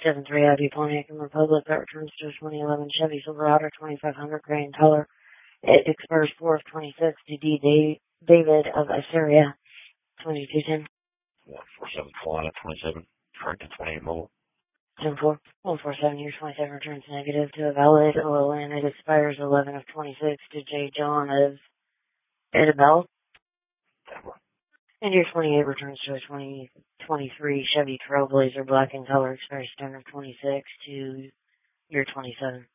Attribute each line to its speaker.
Speaker 1: 7-3 Ivy Pontiac and Republic that returns to a 2011 Chevy Silverado 2500 gray in color. It expires 4 of 26 to D. David of Assyria, 2210.
Speaker 2: 147 Falana 27, correct to 28 mobile.
Speaker 1: 10-4, 147 years 27 returns negative to a valid OLN. It expires 11 of 26 to J. John of Idabel.
Speaker 2: 10-4.
Speaker 1: And year 28 returns to a 2023 Chevy Trailblazer black in color, expires 10 of 26 to year 27.